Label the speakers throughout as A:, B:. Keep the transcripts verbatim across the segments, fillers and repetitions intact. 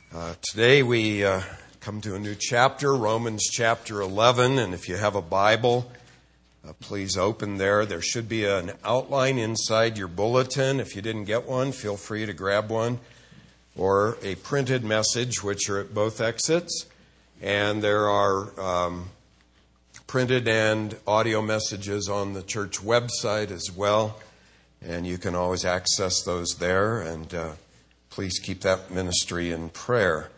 A: Uh, today we uh, come to a new chapter, Romans chapter eleven, and if you have a Bible, uh, please open there. There should be an outline inside your bulletin. If you didn't get one, feel free to grab one, or a printed message, which are at both exits. And there are um, printed and audio messages on the church website as well, and you can always access those there, and uh, please keep that ministry in prayer.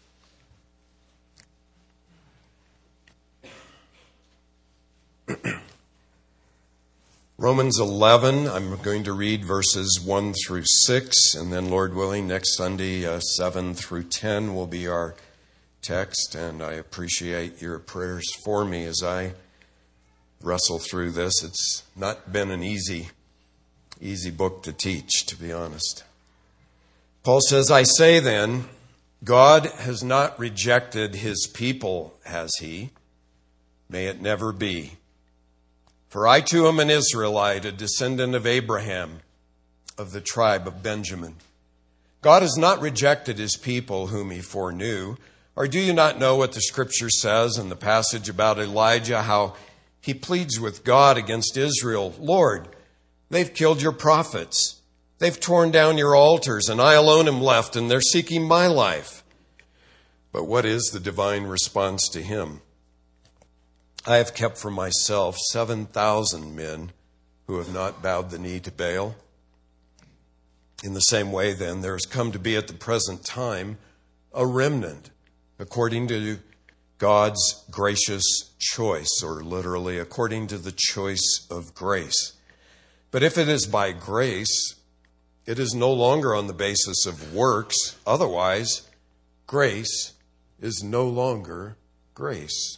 A: Romans eleven, I'm going to read verses one through six, and then, Lord willing, next Sunday, uh, seven through ten will be our text, and I appreciate your prayers for me as I wrestle through this. It's not been an easy, easy book to teach, to be honest. Paul says, I say then, God has not rejected his people, has he? May it never be. For I too am an Israelite, a descendant of Abraham, of the tribe of Benjamin. God has not rejected his people whom he foreknew. Or do you not know what the scripture says in the passage about Elijah, how he pleads with God against Israel? Lord, they've killed your prophets. They've torn down your altars, and I alone am left, and they're seeking my life. But what is the divine response to him? I have kept for myself seven thousand men who have not bowed the knee to Baal. In the same way, then, there has come to be at the present time a remnant, according to God's gracious choice, or literally, according to the choice of grace. But if it is by grace, it is no longer on the basis of works. Otherwise, grace is no longer grace.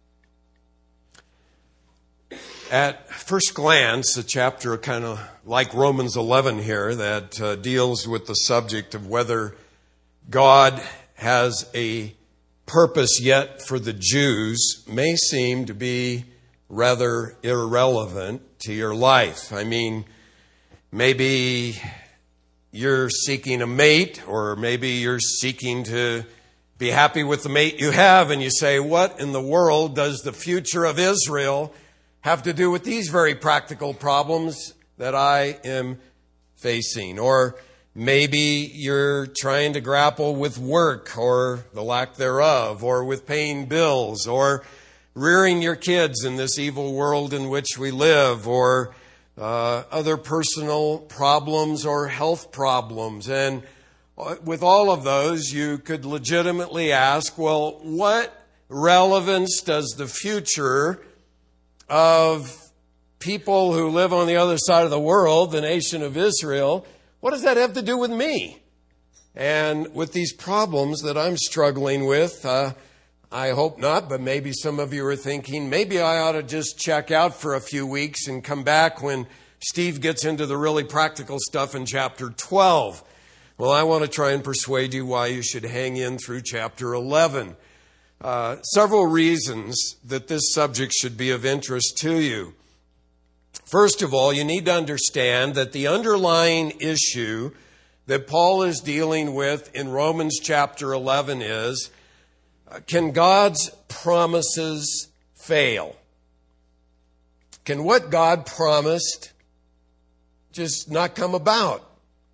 A: At first glance, a chapter kind of like Romans eleven here that uh, deals with the subject of whether God has a purpose yet for the Jews may seem to be rather irrelevant to your life. I mean, maybe you're seeking a mate, or maybe you're seeking to be happy with the mate you have, and you say, what in the world does the future of Israel have to do with these very practical problems that I am facing? Or maybe you're trying to grapple with work or the lack thereof, or with paying bills, or rearing your kids in this evil world in which we live, or uh, other personal problems or health problems. And with all of those, you could legitimately ask, well, what relevance does the future of people who live on the other side of the world, the nation of Israel, what does that have to do with me? And with these problems that I'm struggling with, uh, I hope not, but maybe some of you are thinking, maybe I ought to just check out for a few weeks and come back when Steve gets into the really practical stuff in chapter twelve. Well, I want to try and persuade you why you should hang in through chapter eleven. Uh, several reasons that this subject should be of interest to you. First of all, you need to understand that the underlying issue that Paul is dealing with in Romans chapter eleven is, uh, can God's promises fail? Can what God promised just not come about?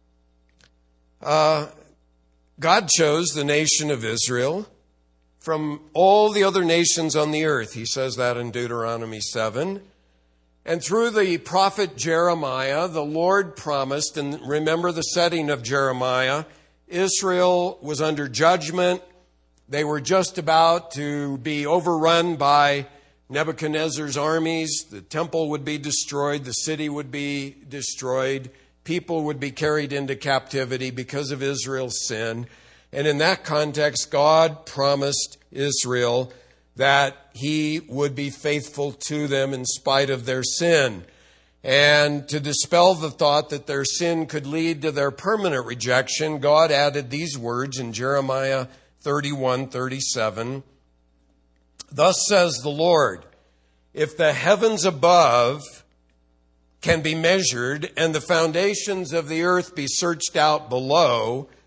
A: Uh, God chose the nation of Israel from all the other nations on the earth. He says that in Deuteronomy seven. And through the prophet Jeremiah, the Lord promised, and remember the setting of Jeremiah, Israel was under judgment. They were just about to be overrun by Nebuchadnezzar's armies. The temple would be destroyed. The city would be destroyed. People would be carried into captivity because of Israel's sin. And in that context, God promised Israel that he would be faithful to them in spite of their sin. And to dispel the thought that their sin could lead to their permanent rejection, God added these words in Jeremiah thirty-one thirty-seven. Thus says the Lord, if the heavens above can be measured and the foundations of the earth be searched out below,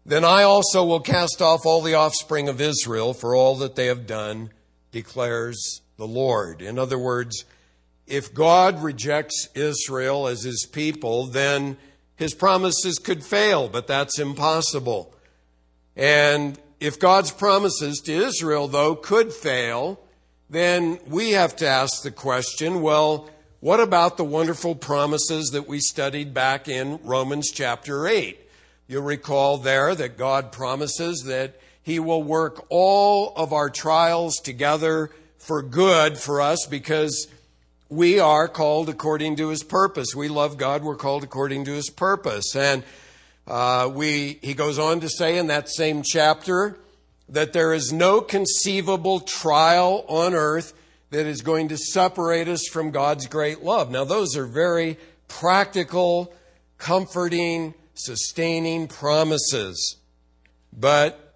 A: then I also will cast off all the offspring of Israel for all that they have done, declares the Lord. In other words, if God rejects Israel as his people, then his promises could fail, but that's impossible. And if God's promises to Israel, though, could fail, then we have to ask the question, well, what about the wonderful promises that we studied back in Romans chapter eight? You'll recall there that God promises that he will work all of our trials together for good for us because we are called according to his purpose. We love God. We're called according to his purpose. And uh, we, he goes on to say in that same chapter that there is no conceivable trial on earth that is going to separate us from God's great love. Now, those are very practical, comforting, sustaining promises. But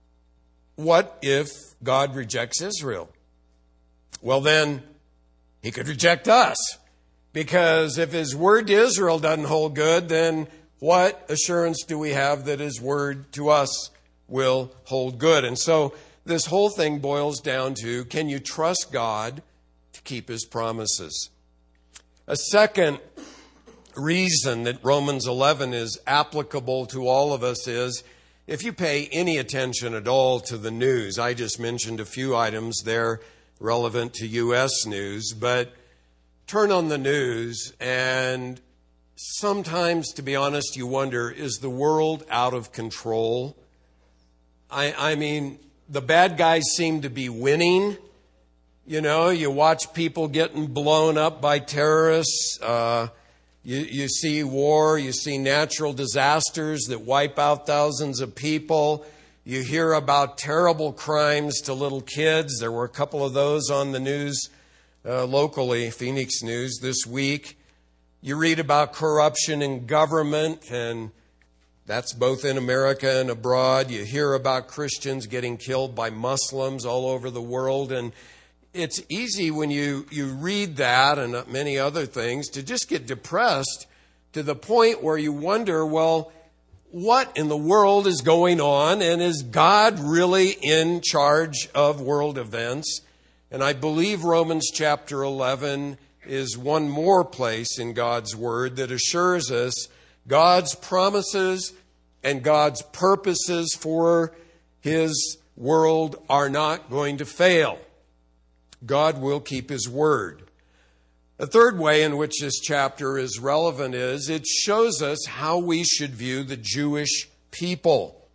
A: what if God rejects Israel? Well, then he could reject us. Because if his word to Israel doesn't hold good, then what assurance do we have that his word to us will hold good? And so this whole thing boils down to, can you trust God to keep his promises? A second reason that Romans eleven is applicable to all of us is, if you pay any attention at all to the news, I just mentioned a few items there relevant to U S news, but turn on the news and sometimes, to be honest, you wonder, is the world out of control? I, I mean, the bad guys seem to be winning. You know, you watch people getting blown up by terrorists. Uh, you, you see war. You see natural disasters that wipe out thousands of people. You hear about terrible crimes to little kids. There were a couple of those on the news uh, locally, Phoenix News, this week. You read about corruption in government, and that's both in America and abroad. You hear about Christians getting killed by Muslims all over the world. And it's easy when you, you read that and many other things to just get depressed to the point where you wonder, well, what in the world is going on? And is God really in charge of world events? And I believe Romans chapter eleven is one more place in God's word that assures us God's promises and God's purposes for his world are not going to fail. God will keep his word. The third way in which this chapter is relevant is it shows us how we should view the Jewish people.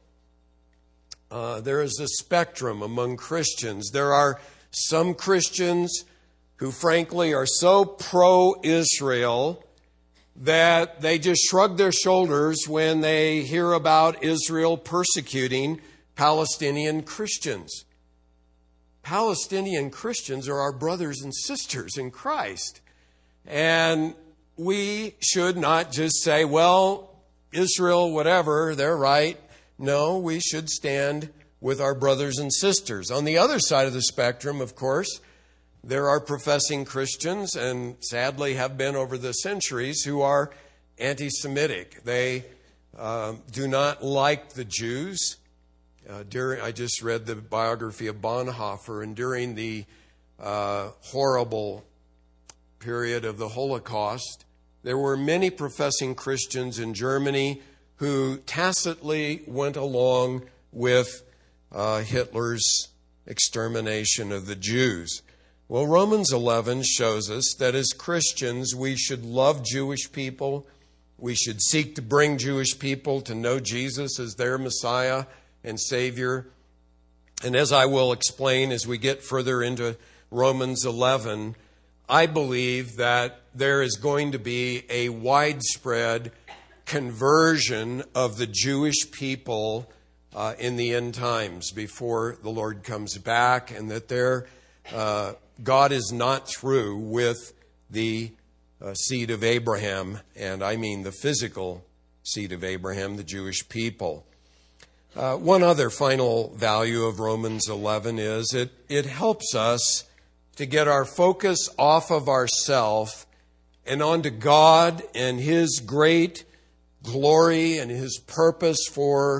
A: Uh, there is a spectrum among Christians. There are some Christians who frankly are so pro-Israel that they just shrug their shoulders when they hear about Israel persecuting Palestinian Christians. Palestinian Christians are our brothers and sisters in Christ. And we should not just say, well, Israel, whatever, they're right. No, we should stand with our brothers and sisters. On the other side of the spectrum, of course, there are professing Christians, and sadly have been over the centuries, who are anti-Semitic. They uh, do not like the Jews. Uh, during, I just read the biography of Bonhoeffer, and during the uh, horrible period of the Holocaust, there were many professing Christians in Germany who tacitly went along with uh, Hitler's extermination of the Jews. Well, Romans eleven shows us that as Christians, we should love Jewish people. We should seek to bring Jewish people to know Jesus as their Messiah and Savior. And as I will explain as we get further into Romans eleven, I believe that there is going to be a widespread conversion of the Jewish people uh, in the end times before the Lord comes back, and that there uh, God is not through with the uh, seed of Abraham, and I mean the physical seed of Abraham, the Jewish people. Uh, one other final value of Romans eleven is it, it helps us to get our focus off of ourselves and onto God and his great glory and his purpose for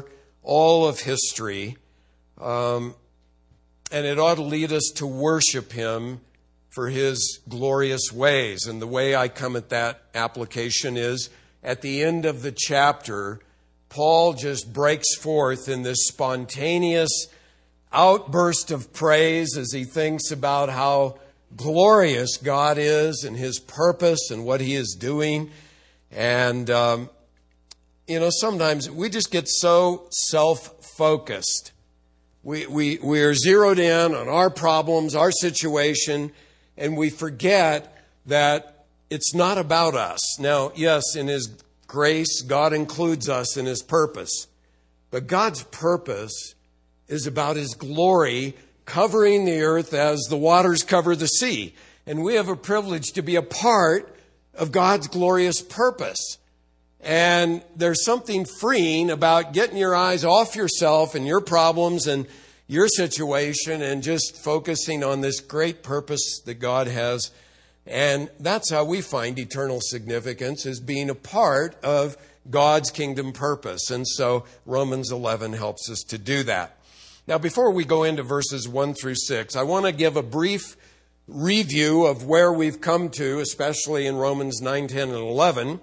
A: all of history. Um, and it ought to lead us to worship him for his glorious ways. And the way I come at that application is, at the end of the chapter, Paul just breaks forth in this spontaneous outburst of praise as he thinks about how glorious God is and his purpose and what he is doing. And, um, you know, sometimes we just get so self-focused. We, we, we are zeroed in on our problems, our situation, and we forget that it's not about us. Now, yes, in his grace, God includes us in his purpose. But God's purpose is about his glory covering the earth as the waters cover the sea. And we have a privilege to be a part of God's glorious purpose. And there's something freeing about getting your eyes off yourself and your problems and your situation and just focusing on this great purpose that God has. And that's how we find eternal significance, is being a part of God's kingdom purpose. And so Romans eleven helps us to do that. Now, before we go into verses one through six, I want to give a brief review of where we've come to, especially in Romans nine, ten, and eleven,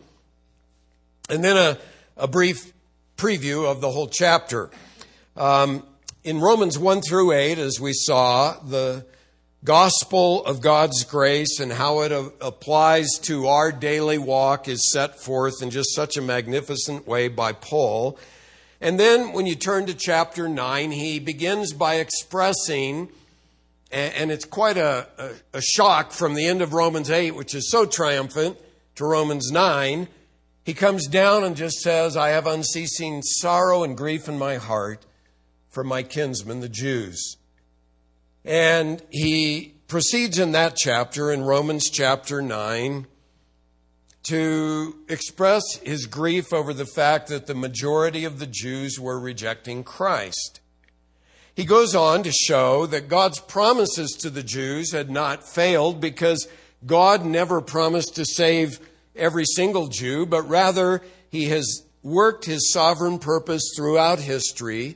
A: and then a, a brief preview of the whole chapter. Um, in Romans one through eight, as we saw, the gospel of God's grace and how it applies to our daily walk is set forth in just such a magnificent way by Paul. And then when you turn to chapter nine, he begins by expressing, and it's quite a, a, a shock from the end of Romans eight, which is so triumphant, to Romans nine. He comes down and just says, I have unceasing sorrow and grief in my heart for my kinsmen, the Jews. And he proceeds in that chapter, in Romans chapter nine, to express his grief over the fact that the majority of the Jews were rejecting Christ. He goes on to show that God's promises to the Jews had not failed, because God never promised to save every single Jew, but rather he has worked his sovereign purpose throughout history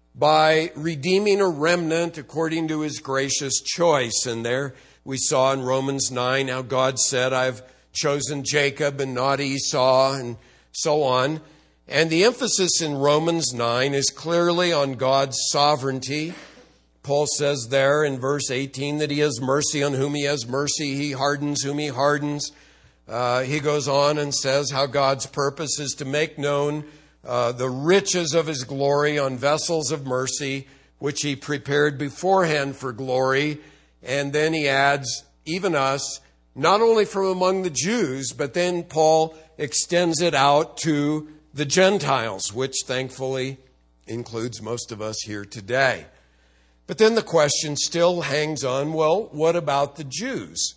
A: by redeeming a remnant according to his gracious choice. And there we saw in Romans nine how God said, I've chosen Jacob and not Esau, and so on. And the emphasis in Romans nine is clearly on God's sovereignty. Paul says there in verse eighteen that he has mercy on whom he has mercy. He hardens whom he hardens. Uh, he goes on and says how God's purpose is to make known uh, the riches of his glory on vessels of mercy, which he prepared beforehand for glory. And then he adds, even us, not only from among the Jews, but then Paul extends it out to the Gentiles, which thankfully includes most of us here today. But then the question still hangs on, well, what about the Jews?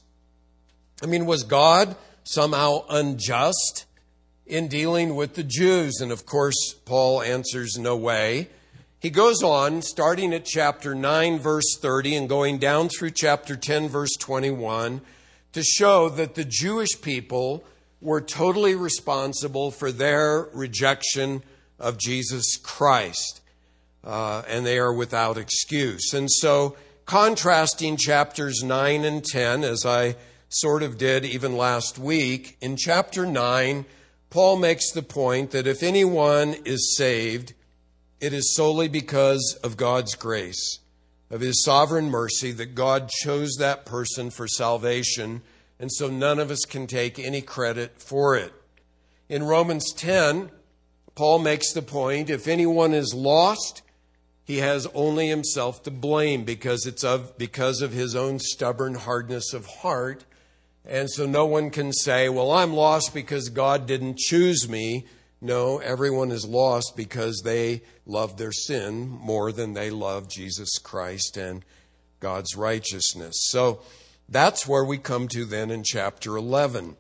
A: I mean, was God somehow unjust in dealing with the Jews? And of course, Paul answers no way. He goes on, starting at chapter nine, verse thirty, and going down through chapter ten, verse twenty-one, to show that the Jewish people were totally responsible for their rejection of Jesus Christ. Uh, and they are without excuse. And so, contrasting chapters nine and ten, as I sort of did even last week, in chapter nine, Paul makes the point that if anyone is saved, it is solely because of God's grace, of his sovereign mercy, that God chose that person for salvation, and so none of us can take any credit for it. In Romans ten, Paul makes the point, if anyone is lost, he has only himself to blame, because it's of because of his own stubborn hardness of heart. And so no one can say, well, I'm lost because God didn't choose me. No, everyone is lost because they love their sin more than they love Jesus Christ and God's righteousness. So that's where we come to then in chapter eleven.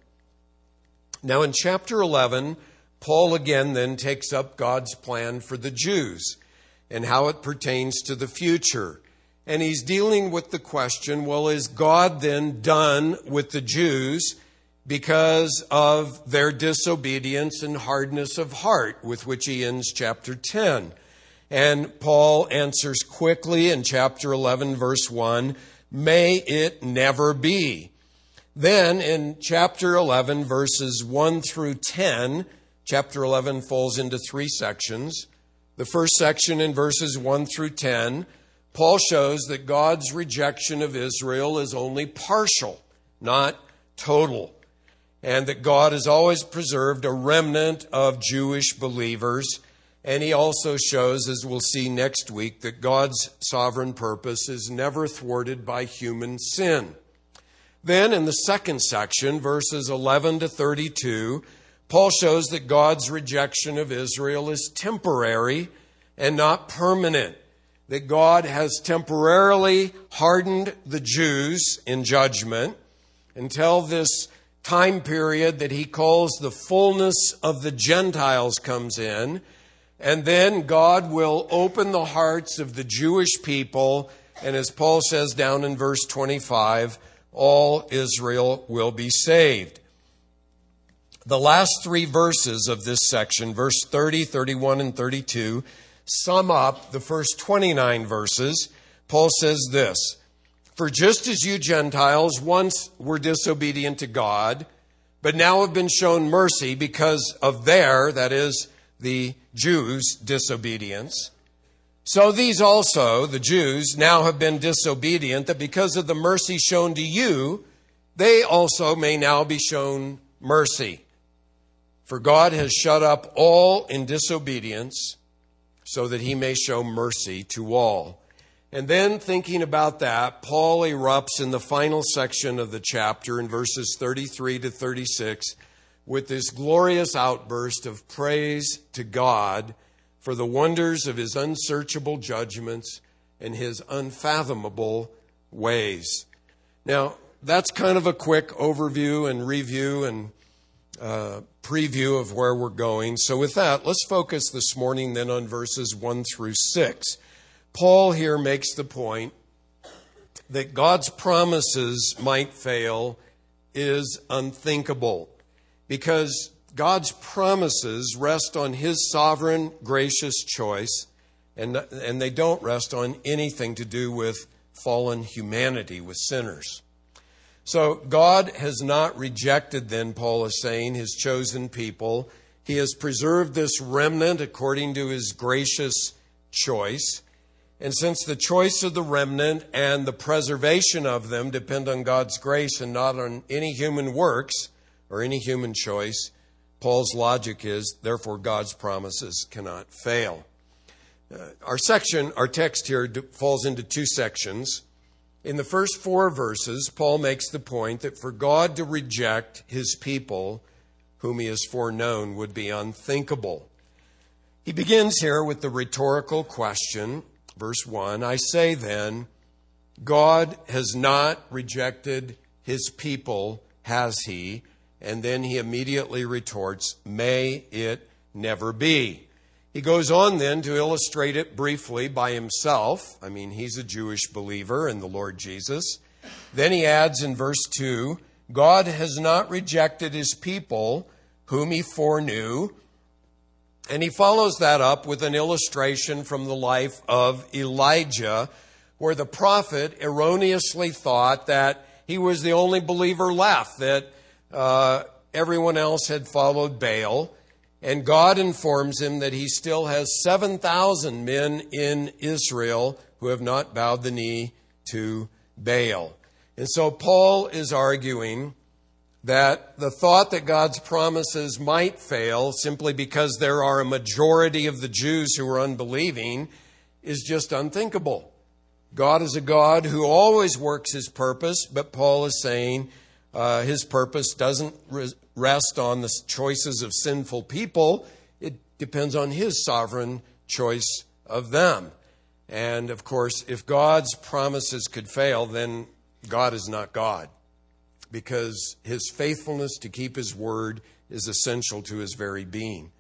A: Now in chapter eleven, Paul again then takes up God's plan for the Jews and how it pertains to the future. And he's dealing with the question, well, is God then done with the Jews because of their disobedience and hardness of heart, with which he ends chapter ten? And Paul answers quickly in chapter eleven, verse one, may it never be. Then in chapter eleven, verses one through ten, chapter eleven falls into three sections. The first section in verses one through ten, Paul shows that God's rejection of Israel is only partial, not total, and that God has always preserved a remnant of Jewish believers. And he also shows, as we'll see next week, that God's sovereign purpose is never thwarted by human sin. Then in the second section, verses eleven to thirty-two, Paul shows that God's rejection of Israel is temporary and not permanent. That God has temporarily hardened the Jews in judgment until this time period that he calls the fullness of the Gentiles comes in. And then God will open the hearts of the Jewish people. And as Paul says down in verse twenty-five, all Israel will be saved. The last three verses of this section, verse thirty, thirty-one, and thirty-two, sum up the first twenty-nine verses. Paul says this, for just as you Gentiles once were disobedient to God, but now have been shown mercy because of their, that is, the Jews' disobedience. So these also, the Jews, now have been disobedient, that because of the mercy shown to you, they also may now be shown mercy. For God has shut up all in disobedience, so that he may show mercy to all. And then thinking about that, Paul erupts in the final section of the chapter in verses thirty-three to thirty-six with this glorious outburst of praise to God for the wonders of his unsearchable judgments and his unfathomable ways. Now, that's kind of a quick overview and review and uh, preview of where we're going. So with that, let's focus this morning then on verses one through six. Paul here makes the point that God's promises might fail is unthinkable, because God's promises rest on his sovereign, gracious choice, and, and they don't rest on anything to do with fallen humanity, with sinners. So God has not rejected, then, Paul is saying, his chosen people. He has preserved this remnant according to his gracious choice. And since the choice of the remnant and the preservation of them depend on God's grace and not on any human works or any human choice, Paul's logic is, therefore, God's promises cannot fail. Uh, our section, our text here falls into two sections. In the first four verses, Paul makes the point that for God to reject his people, whom he has foreknown, would be unthinkable. He begins here with the rhetorical question, verse one, I say then, God has not rejected his people, has he? And then he immediately retorts, may it never be. He goes on then to illustrate it briefly by himself. I mean, he's a Jewish believer in the Lord Jesus. Then he adds in verse two, God has not rejected his people whom he foreknew. And he follows that up with an illustration from the life of Elijah, where the prophet erroneously thought that he was the only believer left, that uh, everyone else had followed Baal. And God informs him that he still has seven thousand men in Israel who have not bowed the knee to Baal. And so Paul is arguing that the thought that God's promises might fail simply because there are a majority of the Jews who are unbelieving is just unthinkable. God is a God who always works his purpose, but Paul is saying uh, his purpose doesn't re- rest on the choices of sinful people. It depends on his sovereign choice of them. And of course, if God's promises could fail, then God is not God, because his faithfulness to keep his word is essential to his very being.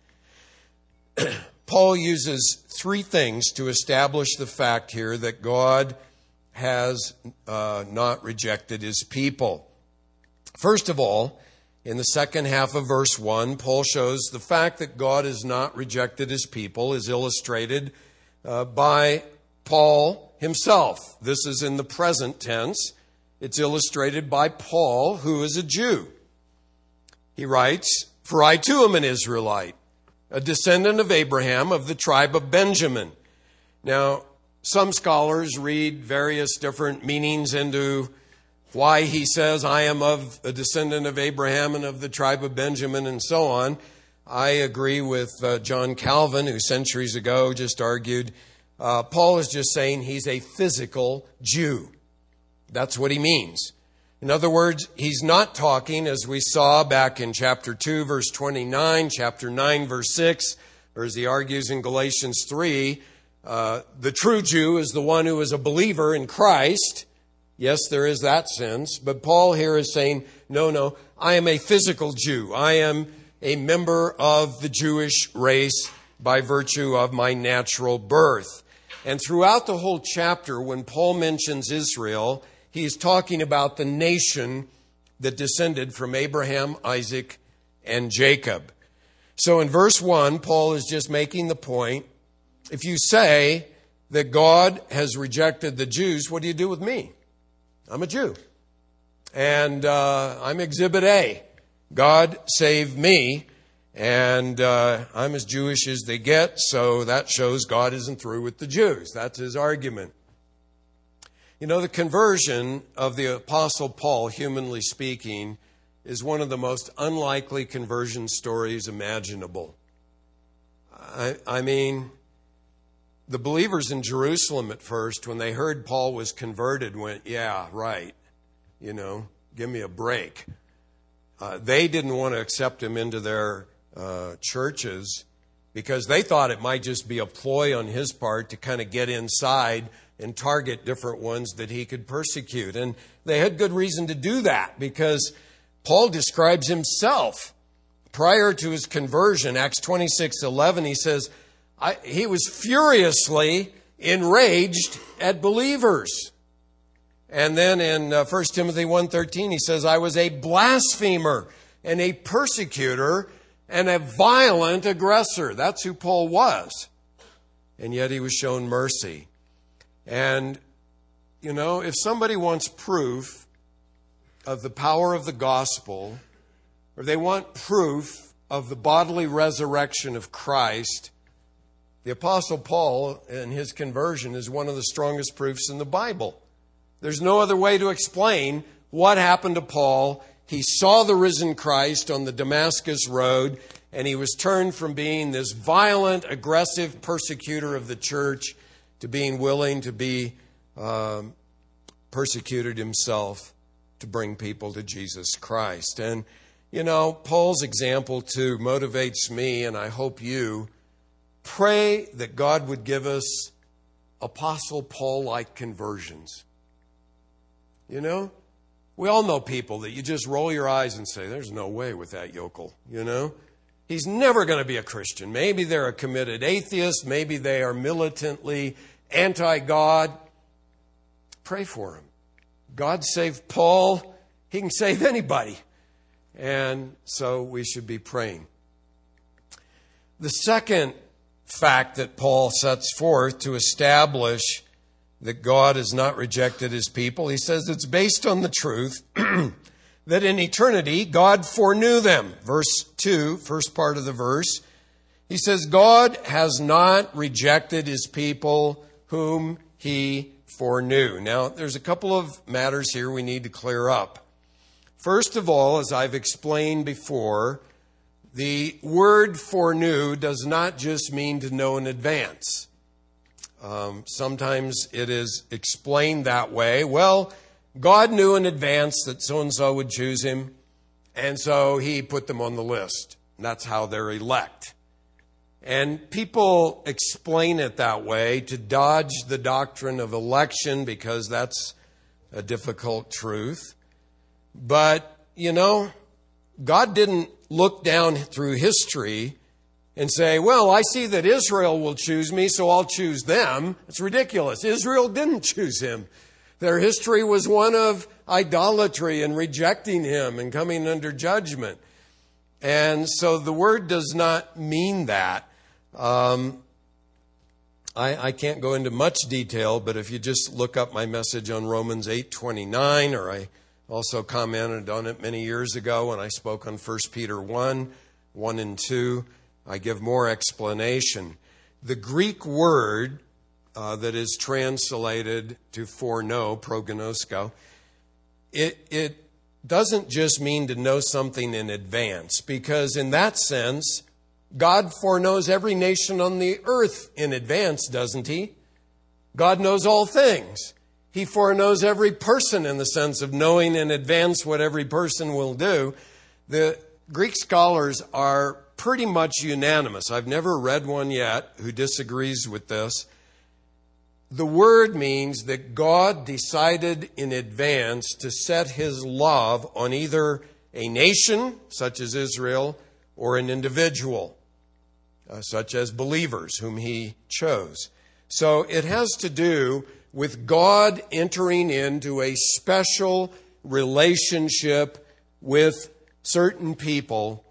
A: Paul uses three things to establish the fact here that God has uh, not rejected his people. First of all, in the second half of verse one, Paul shows the fact that God has not rejected his people is illustrated uh, by Paul himself. This is in the present tense. It's illustrated by Paul, who is a Jew. He writes, "For I too am an Israelite, a descendant of Abraham of the tribe of Benjamin." Now, some scholars read various different meanings into why he says, I am of a descendant of Abraham and of the tribe of Benjamin and so on. I agree with uh, John Calvin, who centuries ago just argued, uh, Paul is just saying he's a physical Jew. That's what he means. In other words, he's not talking, as we saw back in chapter two, verse twenty-nine, chapter nine, verse six, or as he argues in Galatians three, uh, the true Jew is the one who is a believer in Christ. Yes, there is that sense. But Paul here is saying, no, no, I am a physical Jew. I am a member of the Jewish race by virtue of my natural birth. And throughout the whole chapter, when Paul mentions Israel, he's talking about the nation that descended from Abraham, Isaac, and Jacob. So in verse one, Paul is just making the point, if you say that God has rejected the Jews, what do you do with me? I'm a Jew. And uh, I'm Exhibit A. God saved me, and uh, I'm as Jewish as they get, so that shows God isn't through with the Jews. That's his argument. You know, the conversion of the Apostle Paul, humanly speaking, is one of the most unlikely conversion stories imaginable. I, I mean, the believers in Jerusalem at first, when they heard Paul was converted, went, yeah, right, you know, give me a break. Uh, they didn't want to accept him into their uh, churches because they thought it might just be a ploy on his part to kind of get inside and target different ones that he could persecute. And they had good reason to do that because Paul describes himself prior to his conversion. Acts twenty-six eleven, he says, I, he was furiously enraged at believers. And then in uh, First Timothy one thirteen, he says, I was a blasphemer and a persecutor and a violent aggressor. That's who Paul was. And yet he was shown mercy. And, you know, if somebody wants proof of the power of the gospel, or they want proof of the bodily resurrection of Christ, the Apostle Paul and his conversion is one of the strongest proofs in the Bible. There's no other way to explain what happened to Paul. He saw the risen Christ on the Damascus road, and he was turned from being this violent, aggressive persecutor of the church to being willing to be um, persecuted himself to bring people to Jesus Christ. And, you know, Paul's example, too, motivates me, and I hope you. Pray that God would give us Apostle Paul-like conversions. You know, we all know people that you just roll your eyes and say, there's no way with that yokel, you know. He's never going to be a Christian. Maybe they're a committed atheist. Maybe they are militantly anti-God. Pray for him. God saved Paul. He can save anybody. And so we should be praying. The second fact that Paul sets forth to establish that God has not rejected his people, he says it's based on the truth that in eternity God foreknew them. Verse two, first part of the verse, he says, God has not rejected his people whom he foreknew. Now, there's a couple of matters here we need to clear up. First of all, as I've explained before, the word foreknew does not just mean to know in advance. Um, sometimes it is explained that way. Well, God knew in advance that so-and-so would choose him, and so he put them on the list. And that's how they're elect. And people explain it that way to dodge the doctrine of election because that's a difficult truth. But, you know, God didn't look down through history and say, well, I see that Israel will choose me, so I'll choose them. It's ridiculous. Israel didn't choose him. Their history was one of idolatry and rejecting him and coming under judgment. And so the word does not mean that. Um, I, I can't go into much detail, but if you just look up my message on Romans eight twenty-nine, or I also commented on it many years ago when I spoke on First Peter one, one and two, I give more explanation. The Greek word uh, that is translated to foreknow, prognosko, it, it doesn't just mean to know something in advance, because in that sense, God foreknows every nation on the earth in advance, doesn't he? God knows all things. He foreknows every person in the sense of knowing in advance what every person will do. The Greek scholars are pretty much unanimous. I've never read one yet who disagrees with this. The word means that God decided in advance to set his love on either a nation, such as Israel, or an individual, uh, such as believers whom he chose. So it has to do with God entering into a special relationship with certain people.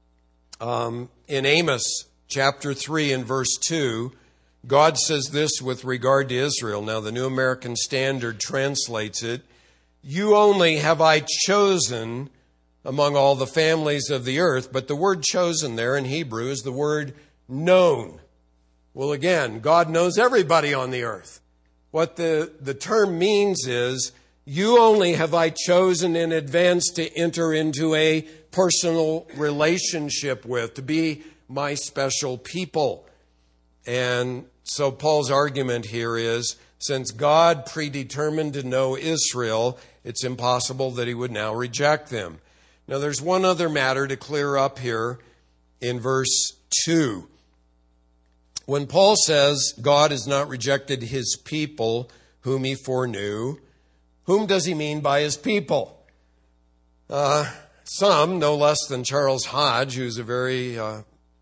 A: Um, in Amos chapter three and verse two, God says this with regard to Israel. Now, the New American Standard translates it, "You only have I chosen among all the families of the earth." But the word chosen there in Hebrew is the word known. Well, again, God knows everybody on the earth. What the, the term means is, you only have I chosen in advance to enter into a personal relationship with, to be my special people. And so Paul's argument here is, since God predetermined to know Israel, it's impossible that he would now reject them. Now, there's one other matter to clear up here in verse two. When Paul says God has not rejected his people whom he foreknew, whom does he mean by his people? Uh, some, no less than Charles Hodge, who's a very uh,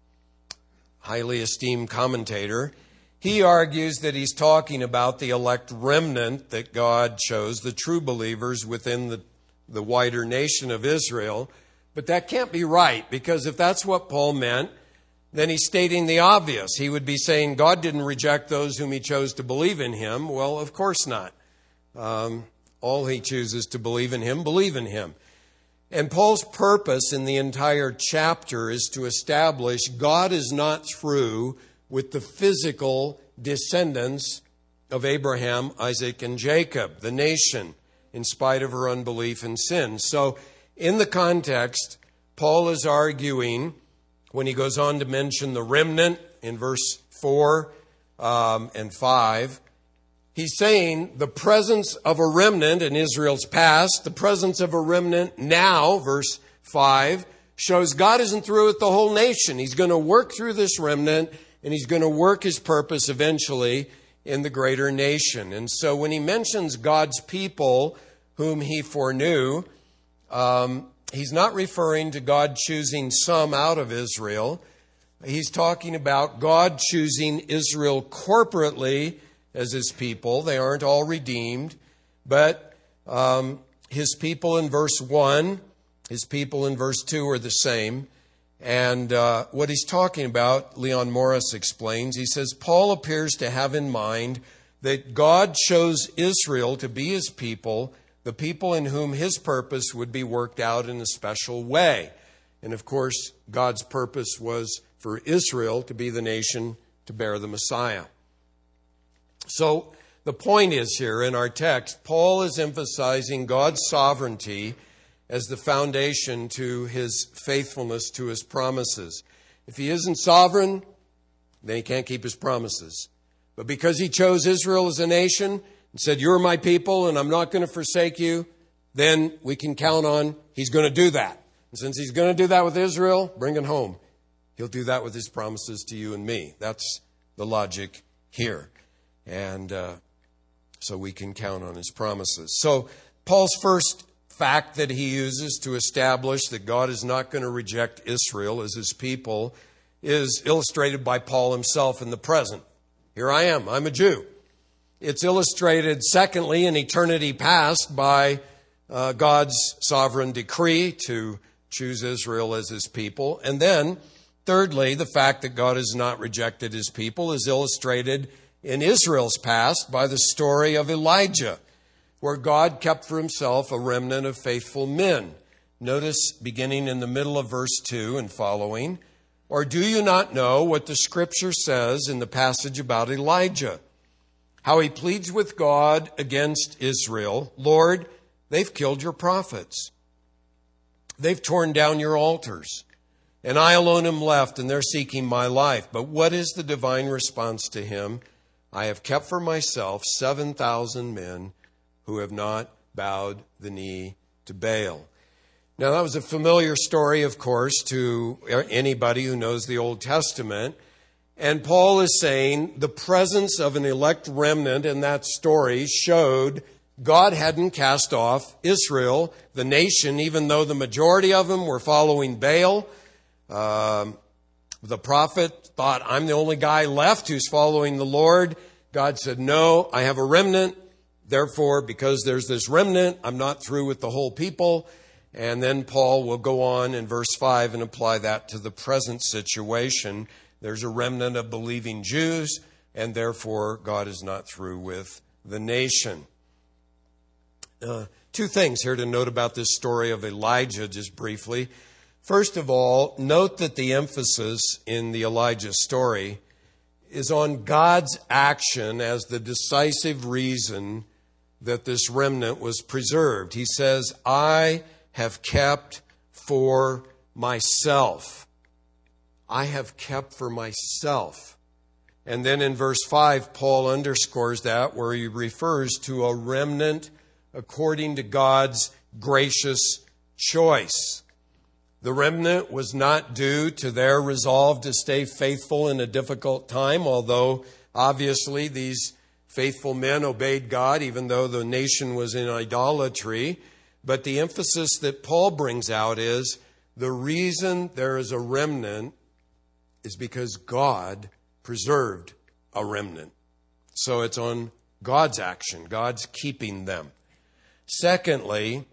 A: highly esteemed commentator, he argues that he's talking about the elect remnant that God chose, the true believers within the, the wider nation of Israel. But that can't be right, because if that's what Paul meant, then he's stating the obvious. He would be saying God didn't reject those whom he chose to believe in him. Well, of course not. Um, all he chooses to believe in him, believe in him. And Paul's purpose in the entire chapter is to establish God is not through with the physical descendants of Abraham, Isaac, and Jacob, the nation, in spite of her unbelief and sin. So in the context, Paul is arguing, when he goes on to mention the remnant in verse four um, and five, he's saying the presence of a remnant in Israel's past, the presence of a remnant now, verse five, shows God isn't through with the whole nation. He's going to work through this remnant, and he's going to work his purpose eventually in the greater nation. And so when he mentions God's people whom he foreknew, um, he's not referring to God choosing some out of Israel. He's talking about God choosing Israel corporately as his people. They aren't all redeemed, but um, his people in verse one, his people in verse two are the same. And uh, what he's talking about, Leon Morris explains, he says, Paul appears to have in mind that God chose Israel to be his people, the people in whom his purpose would be worked out in a special way. And of course, God's purpose was for Israel to be the nation to bear the Messiah. So the point is here in our text, Paul is emphasizing God's sovereignty as the foundation to his faithfulness to his promises. If he isn't sovereign, then he can't keep his promises. But because he chose Israel as a nation and said, you're my people and I'm not going to forsake you, then we can count on he's going to do that. And since he's going to do that with Israel, bring it home. He'll do that with his promises to you and me. That's the logic here. And uh, so we can count on his promises. So Paul's first fact that he uses to establish that God is not going to reject Israel as his people is illustrated by Paul himself in the present. Here I am. I'm a Jew. It's illustrated, secondly, in eternity past by uh, God's sovereign decree to choose Israel as his people. And then, thirdly, the fact that God has not rejected his people is illustrated in Israel's past by the story of Elijah, where God kept for himself a remnant of faithful men. Notice beginning in the middle of verse two and following, "Or do you not know what the scripture says in the passage about Elijah? How he pleads with God against Israel, 'Lord, they've killed your prophets. They've torn down your altars. And I alone am left, and they're seeking my life.' But what is the divine response to him? 'I have kept for myself seven thousand men who have not bowed the knee to Baal.'" Now, that was a familiar story, of course, to anybody who knows the Old Testament. And Paul is saying the presence of an elect remnant in that story showed God hadn't cast off Israel, the nation, even though the majority of them were following Baal. Um, the prophet thought, "I'm the only guy left who's following the Lord." God said, "No, I have a remnant. Therefore, because there's this remnant, I'm not through with the whole people." And then Paul will go on in verse five and apply that to the present situation. There's a remnant of believing Jews, and therefore God is not through with the nation. Uh, two things here to note about this story of Elijah, just briefly. First of all, note that the emphasis in the Elijah story is on God's action as the decisive reason that this remnant was preserved. He says, "I have kept for myself." I have kept for myself. And then in verse five, Paul underscores that, where he refers to a remnant according to God's gracious choice. The remnant was not due to their resolve to stay faithful in a difficult time, although obviously these faithful men obeyed God, even though the nation was in idolatry. But the emphasis that Paul brings out is the reason there is a remnant is because God preserved a remnant. So it's on God's action. God's keeping them. Secondly,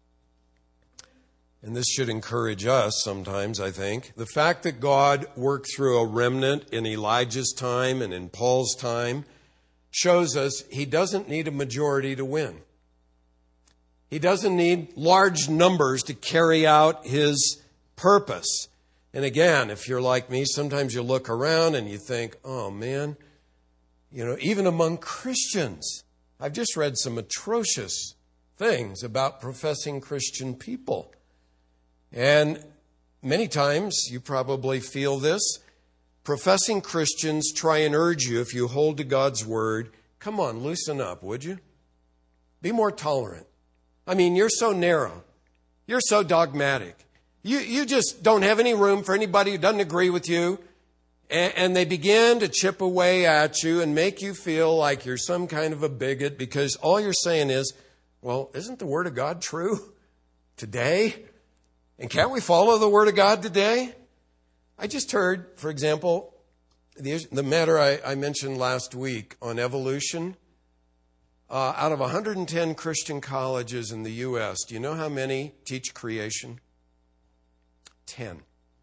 A: and this should encourage us sometimes, I think, the fact that God worked through a remnant in Elijah's time and in Paul's time shows us he doesn't need a majority to win. He doesn't need large numbers to carry out his purpose. And again, if you're like me, sometimes you look around and you think, oh man, you know, even among Christians, I've just read some atrocious things about professing Christian people. And many times, you probably feel this, professing Christians try and urge you, if you hold to God's word, come on, loosen up, would you? Be more tolerant. I mean, you're so narrow. You're so dogmatic. You, you just don't have any room for anybody who doesn't agree with you. And, and they begin to chip away at you and make you feel like you're some kind of a bigot because all you're saying is, well, isn't the Word of God true today? And can't we follow the Word of God today? I just heard, for example, the, the matter I, I mentioned last week on evolution. Uh, out of one hundred ten Christian colleges in the U S, do you know how many teach creation? Ten.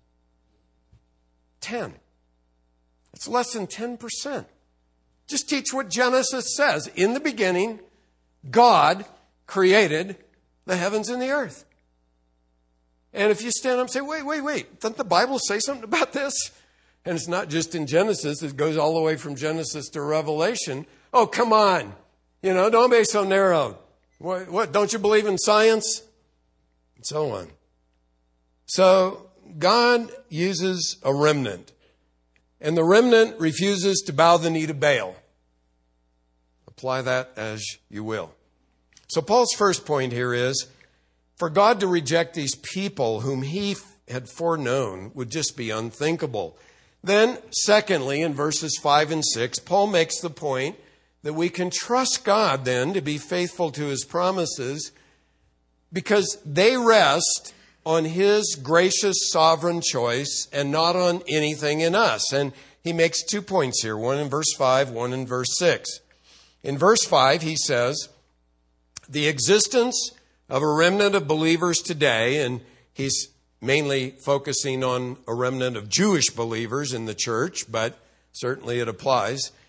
A: Ten. It's less than ten percent. Just teach what Genesis says. In the beginning, God created the heavens and the earth. And if you stand up and say, wait, wait, wait, doesn't the Bible say something about this? And it's not just in Genesis. It goes all the way from Genesis to Revelation. Oh, come on. You know, don't be so narrow. What, what, don't you believe in science? And so on. So God uses a remnant. And the remnant refuses to bow the knee to Baal. Apply that as you will. So Paul's first point here is, for God to reject these people whom he had foreknown would just be unthinkable. Then, secondly, in verses five and six, Paul makes the point that we can trust God then to be faithful to his promises because they rest on his gracious sovereign choice and not on anything in us. And he makes two points here, one in verse five, one in verse six. In verse five, he says, the existence of a remnant of believers today, and he's mainly focusing on a remnant of Jewish believers in the church, but certainly it applies.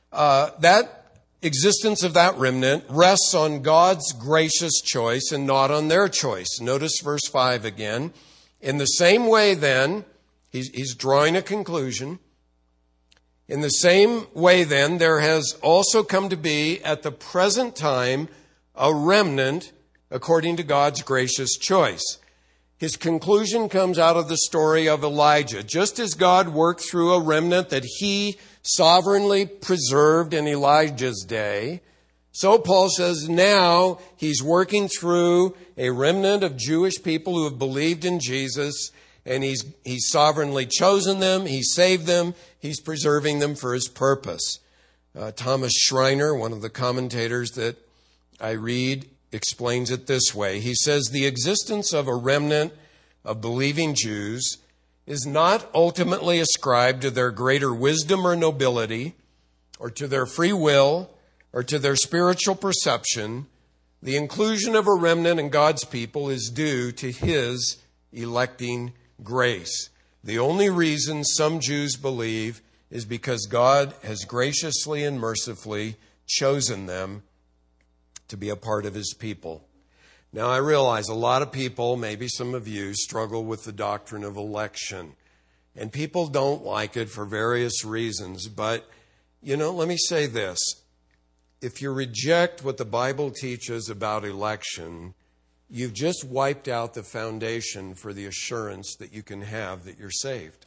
A: uh, that existence of that remnant rests on God's gracious choice and not on their choice. Notice verse five again. In the same way then, he's, he's drawing a conclusion. In the same way then, there has also come to be at the present time a remnant according to God's gracious choice. His conclusion comes out of the story of Elijah. Just as God worked through a remnant that he sovereignly preserved in Elijah's day, so Paul says now he's working through a remnant of Jewish people who have believed in Jesus, and he's, he's sovereignly chosen them, he saved them, he's preserving them for his purpose. Uh, Thomas Schreiner, one of the commentators that I read, explains it this way. He says, the existence of a remnant of believing Jews is not ultimately ascribed to their greater wisdom or nobility, or to their free will, or to their spiritual perception. The inclusion of a remnant in God's people is due to his electing grace. The only reason some Jews believe is because God has graciously and mercifully chosen them to be a part of his people. Now, I realize a lot of people, maybe some of you, struggle with the doctrine of election. And people don't like it for various reasons. But, you know, let me say this. If you reject what the Bible teaches about election, you've just wiped out the foundation for the assurance that you can have that you're saved.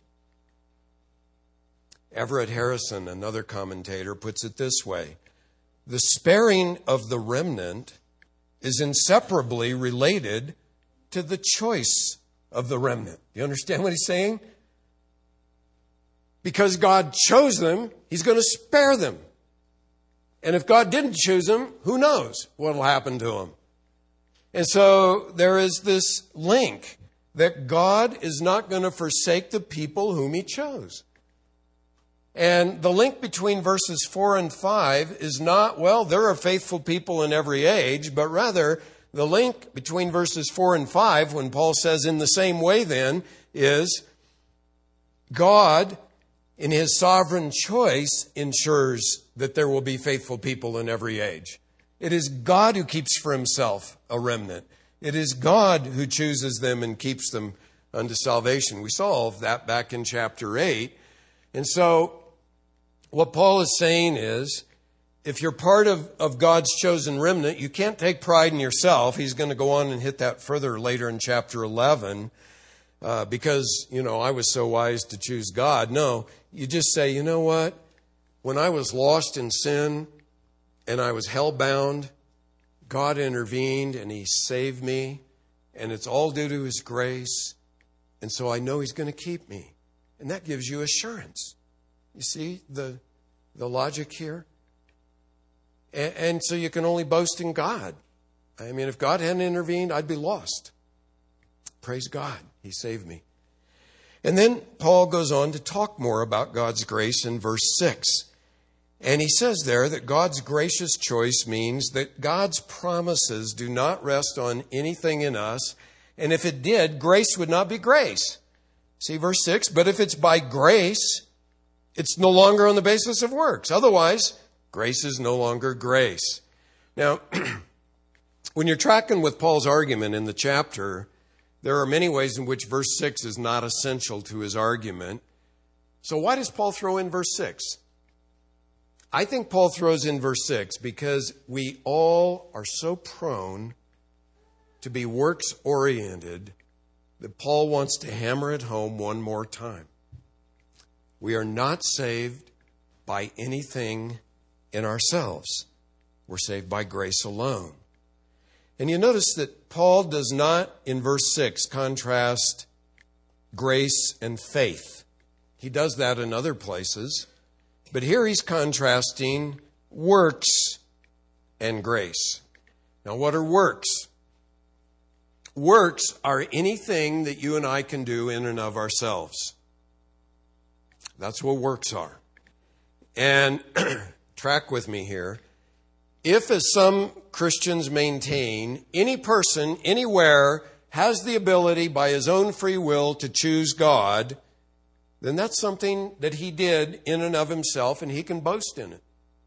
A: Everett Harrison, another commentator, puts it this way. The sparing of the remnant is inseparably related to the choice of the remnant. You understand what he's saying? Because God chose them, he's going to spare them. And if God didn't choose them, who knows what will happen to them? And so there is this link that God is not going to forsake the people whom he chose. And the link between verses four and five is not, well, there are faithful people in every age, but rather the link between verses four and five, when Paul says in the same way then, is God, in his sovereign choice, ensures that there will be faithful people in every age. It is God who keeps for himself a remnant. It is God who chooses them and keeps them unto salvation. We saw all of that back in chapter eight. And so what Paul is saying is, if you're part of, of God's chosen remnant, you can't take pride in yourself. He's going to go on and hit that further later in chapter eleven, uh, because, you know, I was so wise to choose God. No, you just say, you know what? When I was lost in sin and I was hell-bound, God intervened and he saved me, and it's all due to his grace. And so I know he's going to keep me. And that gives you assurance. You see the the logic here? And, and so you can only boast in God. I mean, if God hadn't intervened, I'd be lost. Praise God. He saved me. And then Paul goes on to talk more about God's grace in verse six. And he says there that God's gracious choice means that God's promises do not rest on anything in us. And if it did, grace would not be grace. See verse six, but if it's by grace, it's no longer on the basis of works. Otherwise, grace is no longer grace. Now, when you're tracking with Paul's argument in the chapter, there are many ways in which verse six is not essential to his argument. So why does Paul throw in verse six? I think Paul throws in verse six because we all are so prone to be works-oriented that Paul wants to hammer it home one more time. We are not saved by anything in ourselves. We're saved by grace alone. And you notice that Paul does not, in verse six, contrast grace and faith. He does that in other places. But here he's contrasting works and grace. Now, what are works? Works are anything that you and I can do in and of ourselves. That's what works are. And track with me here. If, as some Christians maintain, any person anywhere has the ability by his own free will to choose God, then that's something that he did in and of himself, and he can boast in it.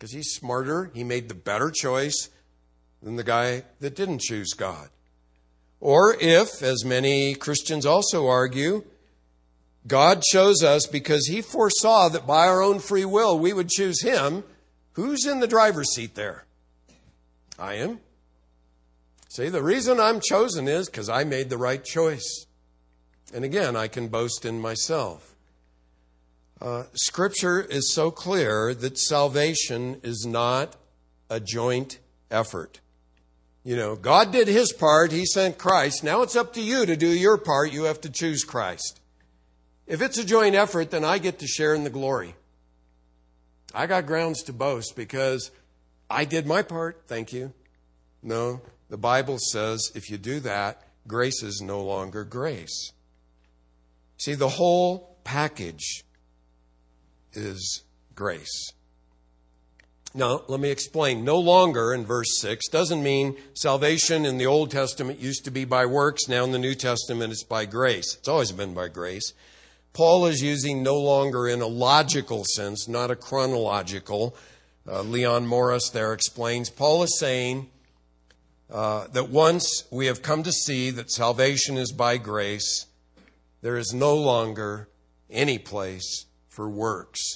A: because he's smarter. He made the better choice than the guy that didn't choose God. Or if, as many Christians also argue, God chose us because he foresaw that by our own free will we would choose him, who's in the driver's seat there? I am. See, the reason I'm chosen is because I made the right choice. And again, I can boast in myself. Uh, Scripture is so clear that salvation is not a joint effort. You know, God did his part. He sent Christ. Now it's up to you to do your part. You have to choose Christ. If it's a joint effort, then I get to share in the glory. I got grounds to boast because I did my part. Thank you. No, the Bible says if you do that, grace is no longer grace. See, the whole package is grace. Now, let me explain. No longer in verse six doesn't mean salvation in the Old Testament used to be by works. Now in the New Testament it's by grace. It's always been by grace. Paul is using no longer in a logical sense, not a chronological. Uh, Leon Morris there explains. Paul is saying uh, that once we have come to see that salvation is by grace, there is no longer any place for works.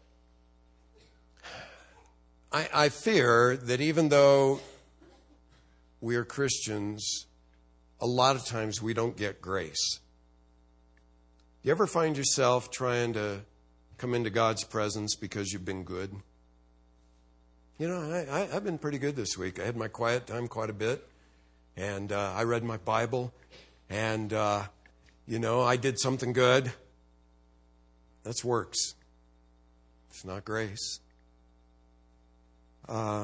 A: I, I fear that even though we are Christians, a lot of times we don't get grace. You ever find yourself trying to come into God's presence because you've been good? You know, I, I, I've been pretty good this week. I had my quiet time quite a bit, and uh, I read my Bible, and, uh, you know, I did something good. That's works. It's not grace. Uh,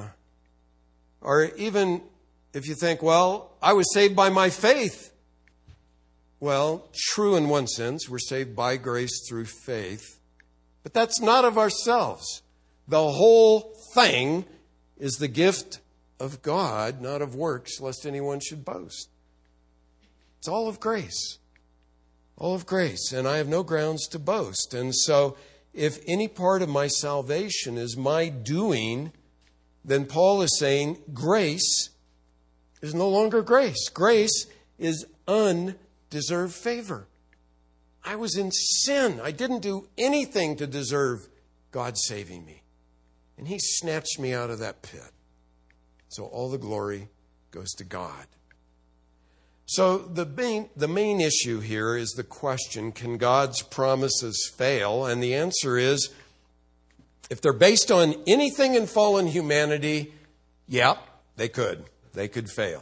A: or even if you think, well, I was saved by my faith. Well, true in one sense, we're saved by grace through faith. But that's not of ourselves. The whole thing is the gift of God, not of works, lest anyone should boast. It's all of grace. All of grace. And I have no grounds to boast. And so if any part of my salvation is my doing, then Paul is saying grace is no longer grace. Grace is undeserved favor. I was in sin. I didn't do anything to deserve God saving me. And he snatched me out of that pit. So all the glory goes to God. So the main, the main issue here is the question, can God's promises fail? And the answer is, if they're based on anything in fallen humanity, yeah, they could. They could fail.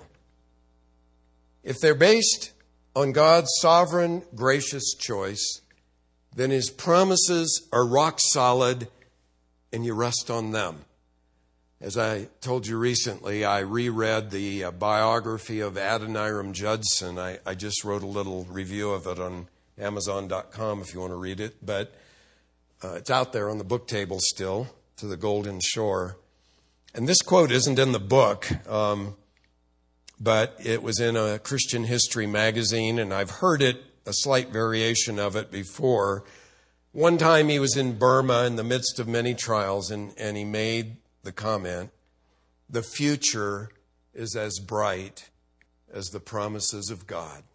A: If they're based on God's sovereign, gracious choice, then his promises are rock solid and you rest on them. As I told you recently, I reread the uh, biography of Adoniram Judson. I, I just wrote a little review of it on Amazon dot com if you want to read it. But uh, it's out there on the book table still, To the Golden Shore. And this quote isn't in the book, um, but it was in a Christian history magazine, and I've heard it, a slight variation of it before. One time he was in Burma in the midst of many trials, and, and he made the comment, the future is as bright as the promises of God.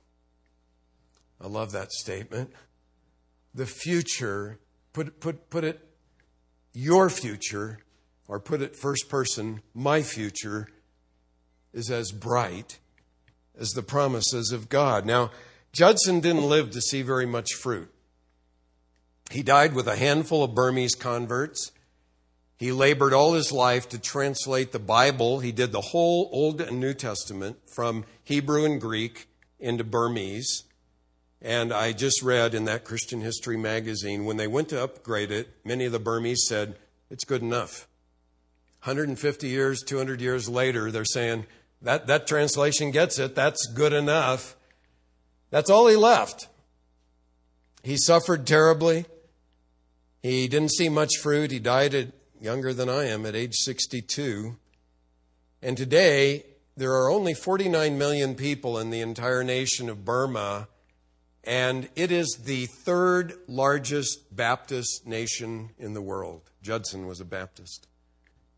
A: I love that statement. The future, put, put, put it, your future, or put it first person, my future, is as bright as the promises of God. Now, Judson didn't live to see very much fruit. He died with a handful of Burmese converts. He labored all his life to translate the Bible. He did the whole Old and New Testament from Hebrew and Greek into Burmese. And I just read in that Christian History magazine, when they went to upgrade it, many of the Burmese said, it's good enough. one hundred fifty years, two hundred years later, they're saying, that, that translation gets it. That's good enough. That's all he left. He suffered terribly. He didn't see much fruit. He died at younger than I am, at age sixty-two. And today, there are only forty-nine million people in the entire nation of Burma, and it is the third largest Baptist nation in the world. Judson was a Baptist.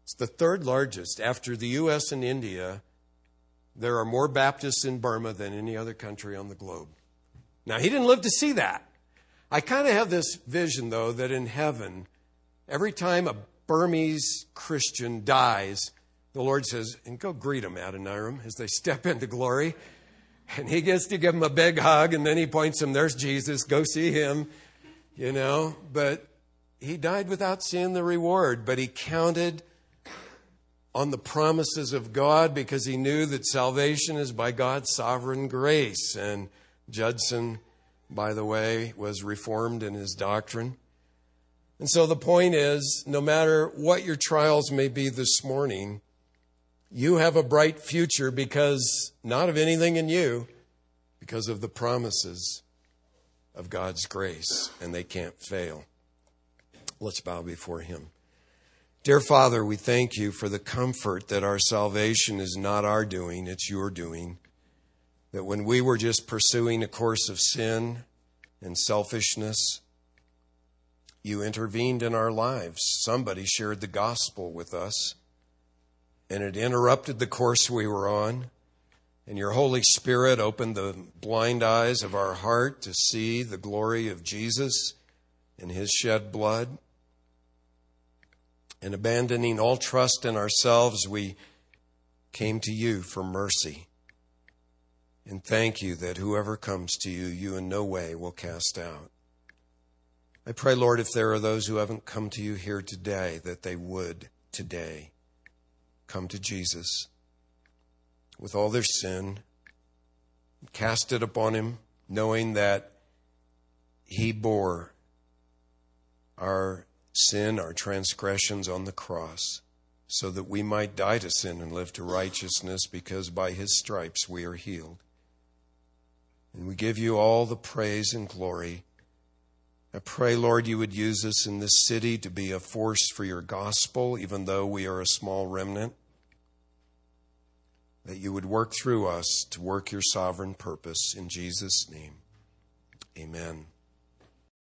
A: It's the third largest. After the U S and India, there are more Baptists in Burma than any other country on the globe. Now, he didn't live to see that. I kind of have this vision, though, that in heaven, every time a Burmese Christian dies, the Lord says, and go greet them, Adoniram, as they step into glory. And he gets to give them a big hug, and then he points them, there's Jesus, go see him, you know. But he died without seeing the reward, but he counted on the promises of God because he knew that salvation is by God's sovereign grace. And Judson, by the way, was reformed in his doctrine. And so the point is, no matter what your trials may be this morning, you have a bright future because not of anything in you, because of the promises of God's grace, and they can't fail. Let's bow before him. Dear Father, we thank you for the comfort that our salvation is not our doing, it's your doing. That when we were just pursuing a course of sin and selfishness, you intervened in our lives. Somebody shared the gospel with us, and it interrupted the course we were on. And your Holy Spirit opened the blind eyes of our heart to see the glory of Jesus and his shed blood. And abandoning all trust in ourselves, we came to you for mercy. And thank you that whoever comes to you, you in no way will cast out. I pray, Lord, if there are those who haven't come to you here today, that they would today come to Jesus with all their sin, cast it upon him, knowing that he bore our sin, our transgressions on the cross, so that we might die to sin and live to righteousness, because by his stripes we are healed. And we give you all the praise and glory. I pray, Lord, you would use us in this city to be a force for your gospel, even though we are a small remnant. That you would work through us to work your sovereign purpose. In Jesus' name, amen.